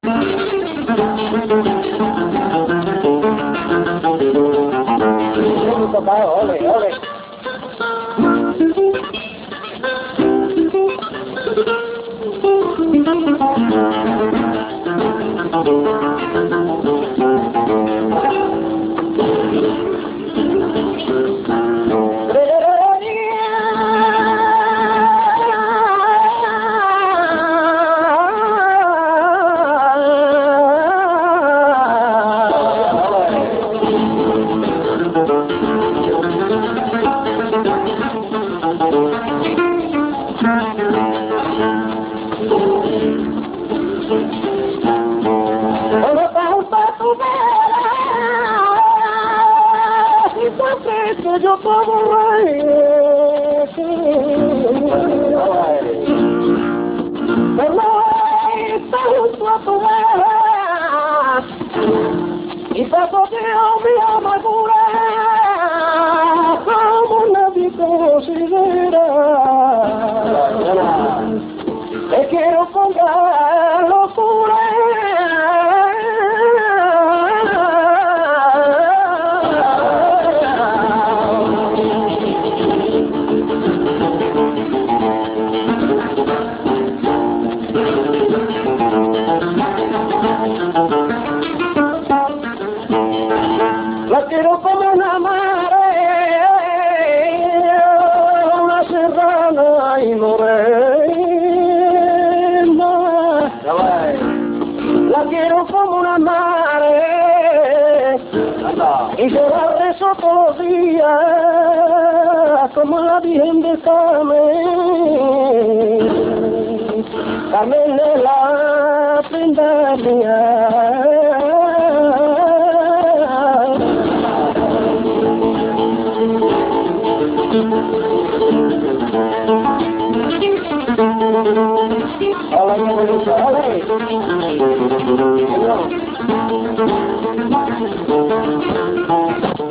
Ole, ole. Yo puedo reír, pero está junto a tu vera y paso yo mi amargura como nadie considera. Te quiero colgar locura. La quiero como una marea, una serrana y morena. La quiero como una marea y yo la rezo todos los días como la Virgen de Carmen. Carmen es la prenda mía. Hola,